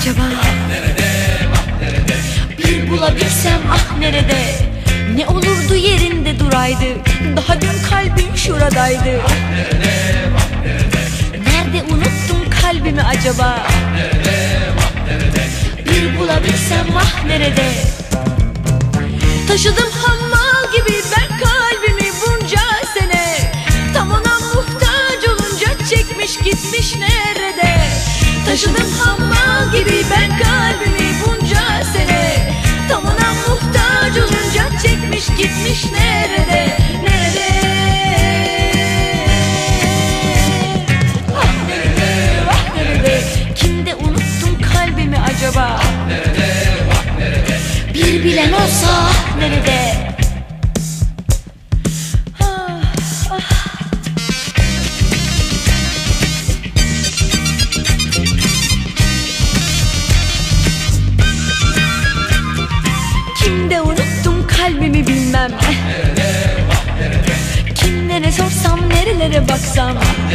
acaba? Bir bulabilsem ah nerede? Ne olurdu yerinde duraydı. Daha dün kalbim şuradaydı. Nerede unuttun kalbimi acaba? Bir bulabilsem ah nerede? Taşıdım hammal gibi ben kalbimi bunca sene. Tam ona muhtaç olunca çekmiş gitmiş nerede? Taşıdım hammal gibi ben kalbimi bunca sene. Tam ona muhtaç olunca çekmiş gitmiş nerede? Nerede? Ah nerede? Ah nerede? Kimde unuttun kalbimi acaba? Bir bilen olsa nerede? Kimde unuttum kalbimi bilmem. Kimlere sorsam nerelere baksam.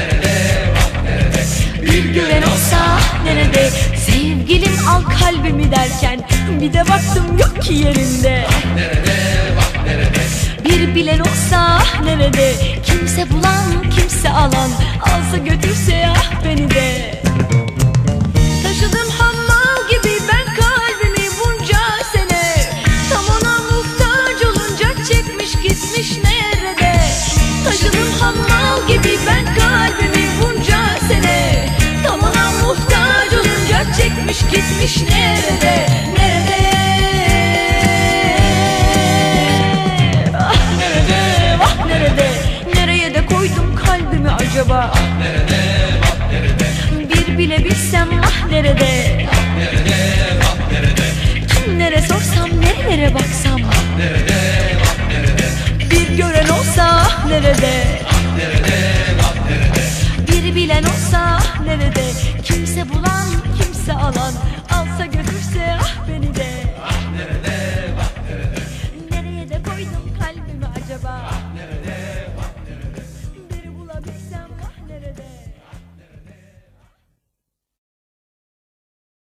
Bir gören olsa nerede? Sevgilim al kalbimi derken bir de baktım yok ki yerinde. Bir bilen olsa nerede? Kimse bulan kimse alan, alsa götürse ah beni de. Taşıdım hammal gibi ben kalbimi bunca sene. Tam ona muhtaç olunca çekmiş gitmiş nerede? Taşıdım hammal gibi ben kalbimi bunca sene. Tam ona muhtaç olunca çekmiş gitmiş nerede? Nerede? Ah nerede? Ah nerede? Nereye de koydum kalbimi acaba? Bir bile bilsem ah nerede? Kimlere sorsam nerelere baksam. Bir gören olsa ah nerede? Bir bilen olsa nerede? Kimse bulan kimse alan,